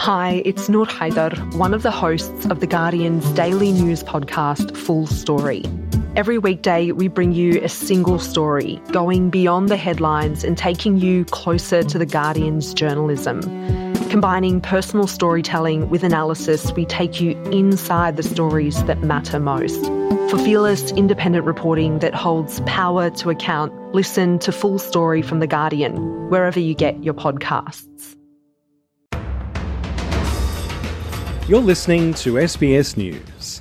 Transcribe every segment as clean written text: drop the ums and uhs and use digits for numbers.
Hi, it's Noor Haider, one of the hosts of The Guardian's daily news podcast, Full Story. Every weekday, we bring you a single story, going beyond the headlines and taking you closer to The Guardian's journalism. Combining personal storytelling with analysis, we take you inside the stories that matter most. For fearless, independent reporting that holds power to account, listen to Full Story from The Guardian, wherever you get your podcasts. You're listening to SBS News.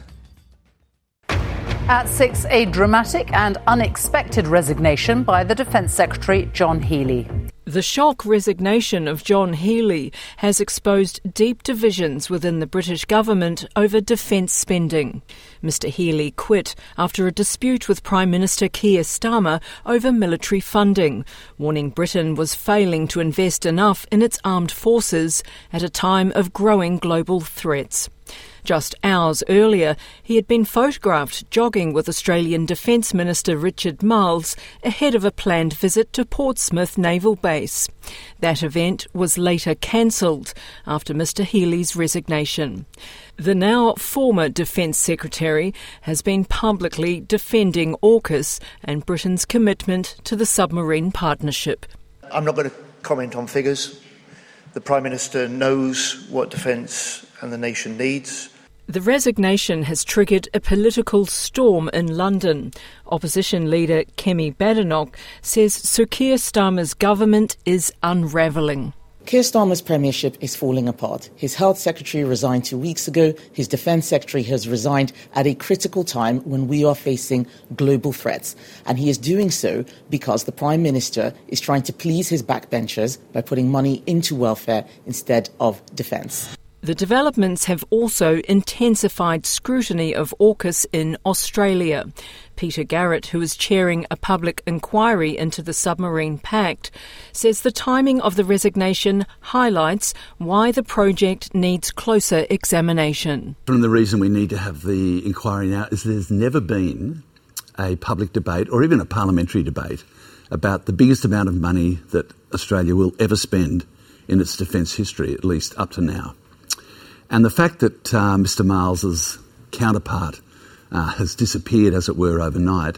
At 6, a dramatic and unexpected resignation by the Defence Secretary John Healey. The shock resignation of John Healey has exposed deep divisions within the British government over defence spending. Mr Healey quit after a dispute with Prime Minister Keir Starmer over military funding, warning Britain was failing to invest enough in its armed forces at a time of growing global threats. Just hours earlier, he had been photographed jogging with Australian Defence Minister Richard Marles ahead of a planned visit to Portsmouth Naval Base. That event was later cancelled after Mr Healey's resignation. The now former Defence Secretary has been publicly defending AUKUS and Britain's commitment to the submarine partnership. I'm not going to comment on figures. The Prime Minister knows what defence and the nation needs. The resignation has triggered a political storm in London. Opposition leader Kemi Badenoch says Sir Keir Starmer's government is unravelling. Keir Starmer's premiership is falling apart. His health secretary resigned 2 weeks ago. His defence secretary has resigned at a critical time when we are facing global threats. And he is doing so because the Prime Minister is trying to please his backbenchers by putting money into welfare instead of defence. The developments have also intensified scrutiny of AUKUS in Australia. Peter Garrett, who is chairing a public inquiry into the submarine pact, says the timing of the resignation highlights why the project needs closer examination. And the reason we need to have the inquiry now is there's never been a public debate or even a parliamentary debate about the biggest amount of money that Australia will ever spend in its defence history, at least up to now. And the fact that Mr Marles's counterpart has disappeared, as it were, overnight,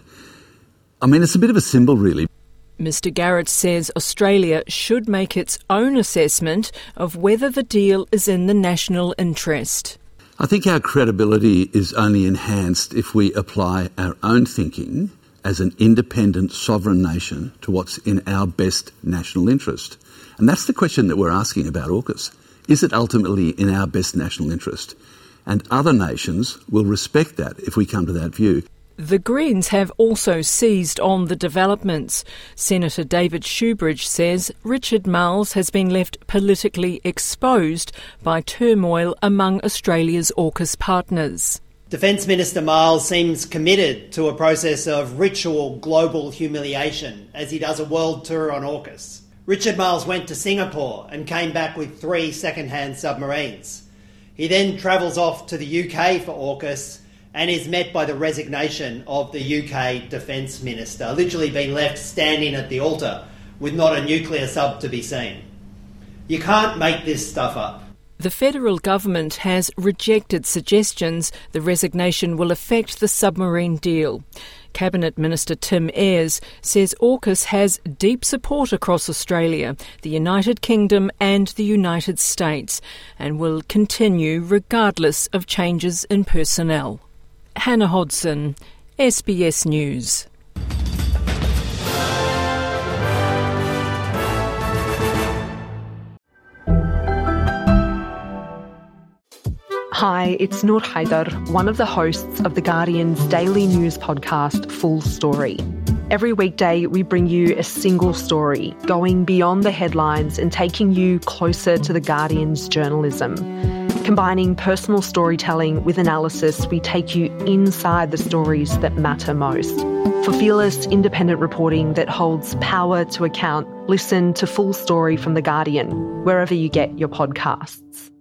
I mean, it's a bit of a symbol, really. Mr Garrett says Australia should make its own assessment of whether the deal is in the national interest. I think our credibility is only enhanced if we apply our own thinking as an independent sovereign nation to what's in our best national interest. And that's the question that we're asking about AUKUS. Is it ultimately in our best national interest? And other nations will respect that if we come to that view. The Greens have also seized on the developments. Senator David Shoebridge says Richard Marles has been left politically exposed by turmoil among Australia's AUKUS partners. Defence Minister Marles seems committed to a process of ritual global humiliation as he does a world tour on AUKUS. Richard Marles went to Singapore and came back with 3 second-hand submarines. He then travels off to the UK for AUKUS and is met by the resignation of the UK Defence Minister, literally being left standing at the altar with not a nuclear sub to be seen. You can't make this stuff up. The federal government has rejected suggestions the resignation will affect the submarine deal. Cabinet Minister Tim Ayres says AUKUS has deep support across Australia, the United Kingdom and the United States, and will continue regardless of changes in personnel. Hannah Hodson, SBS News. Hi, it's Noor Haider, one of the hosts of The Guardian's daily news podcast, Full Story. Every weekday, we bring you a single story, going beyond the headlines and taking you closer to The Guardian's journalism. Combining personal storytelling with analysis, we take you inside the stories that matter most. For fearless, independent reporting that holds power to account, listen to Full Story from The Guardian, wherever you get your podcasts.